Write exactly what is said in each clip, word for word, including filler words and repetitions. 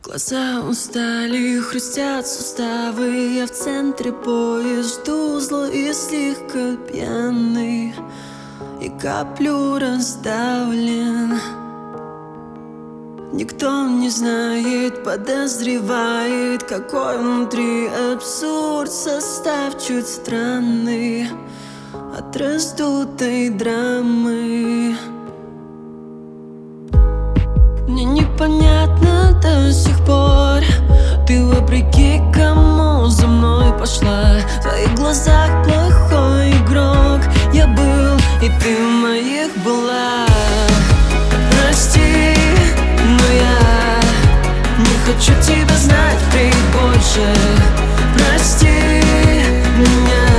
Глаза устали, хрустят суставы. Я в центре поезд, жду зло и слегка пьяный, и каплю раздавлен. Никто не знает, подозревает, какой внутри абсурд. Состав чуть странный от раздутой драмы. Мне непонятно до сих пор, ты вопреки кому за мной пошла. В твоих глазах плохой игрок я был, и ты в моих была. Прости, но я не хочу тебя знать впредь больше. Прости меня.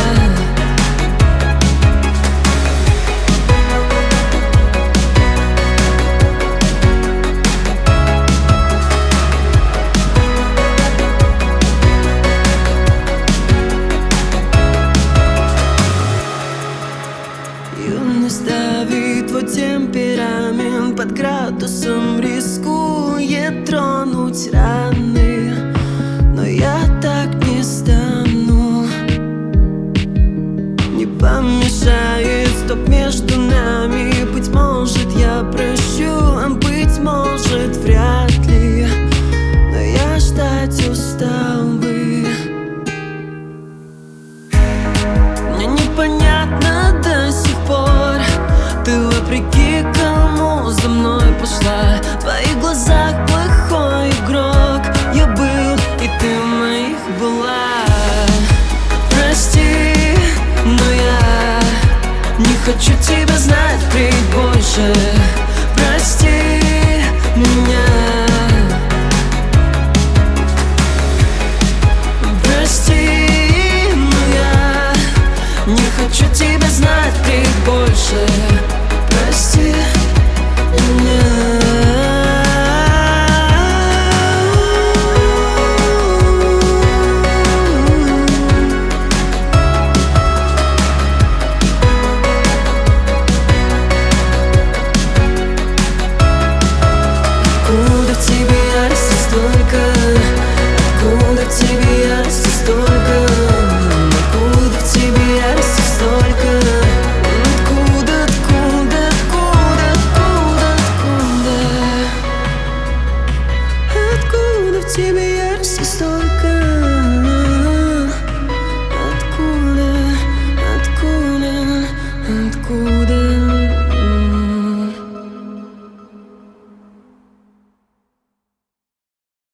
Юность давит, твой темперамент под градусом рискует тронуть раны, но я так не стану. Не помешает стоп между нами. Быть может, я прощу, а быть может, вряд ли, но я ждать устал бы. Мне непонятно до сих пор, ты вопреки кому за мной пошла. В твоих глазах плохой игрок я был, и ты в моих была. Прости, но я не хочу тебя знать впредь больше. Прости меня. Прости, но я не хочу тебя знать впредь больше. Прости меня. Откуда в тебе ярости столько? Откуда в тебе ярости столько? Откуда в тебе ярости столько? Откуда, откуда, откуда, откуда, откуда? Откуда в тебе